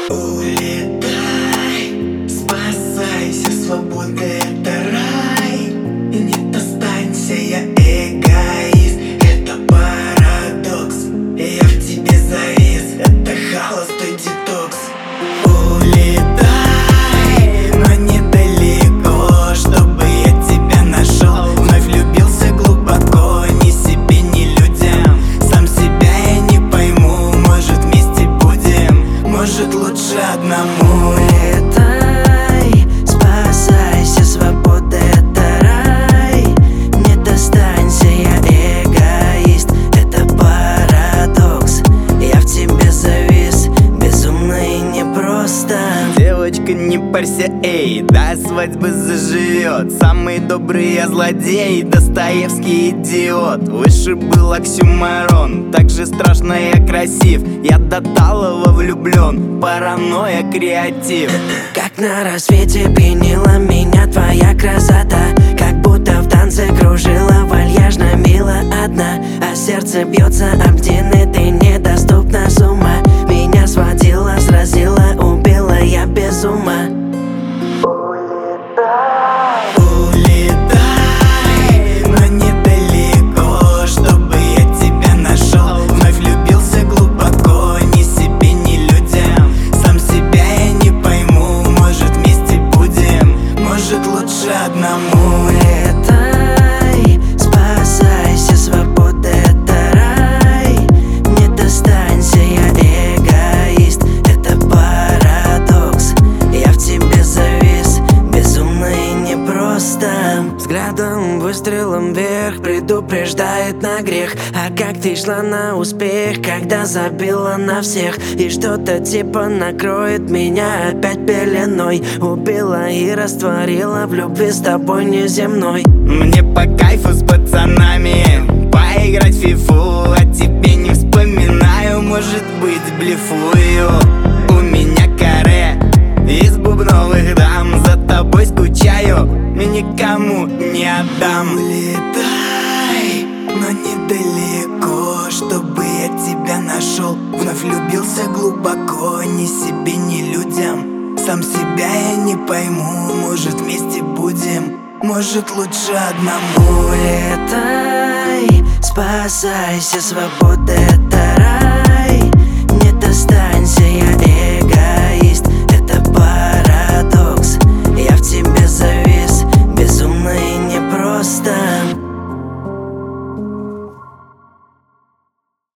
Улетай, спасайся, свобода — это рай. И не достанься, я эгоист, это парадокс. Я в тебе завис, это холостой детокс. Улетай, но недалеко, чтобы я тебя нашел. Вновь влюбился глубоко, ни себе, ни людям. Сам себя я не пойму, может вместе будем, может лучше одному. Улетай, спасайся, свобода — это рай. Не достанься, я эгоист, это парадокс. Я в тебе завис, безумно и непросто. Девочка, не парься, эй, до свадьбы заживет. Самый добрый я злодей, Достоевский идиот. Выше был оксюмарон, так же страшно я красив. Я до талого влюблен, паранойя, креатив. Как на рассвете пьянила меня твоя красота, как будто в танце кружила вальяжно, мило одна. А сердце бьется об стены, ты недоступна с ума. Меня сводила, сразила, убила я без ума. Улетай, но недалеко, чтобы я тебя нашел. Вновь влюбился глубоко, ни себе, ни людям. Сам себя я не пойму, может вместе будем, может лучше одному. Улетай, спасайся, свобода — это рай. Не достанься, я эгоист, это парадокс. Я в тебе завис, безумно и непросто. Взглядом, выстрелом вверх предупреждает на грех. А как ты шла на успех, когда забила на всех? И что-то типа накроет меня опять пеленой. Убила и растворила в любви с тобой неземной. Мне по кайфу с пацанами поиграть в фифу, а тебе не вспоминаю, может быть блефую. У меня каре из бубновых дам, за тобой скучаю, никому не отдам. Улетай, но недалеко, чтобы я тебя нашел. Вновь влюбился глубоко, ни себе, ни людям. Сам себя я не пойму, может вместе будем, может лучше одному. Улетай, спасайся, свобода — это рай. Не достанься, я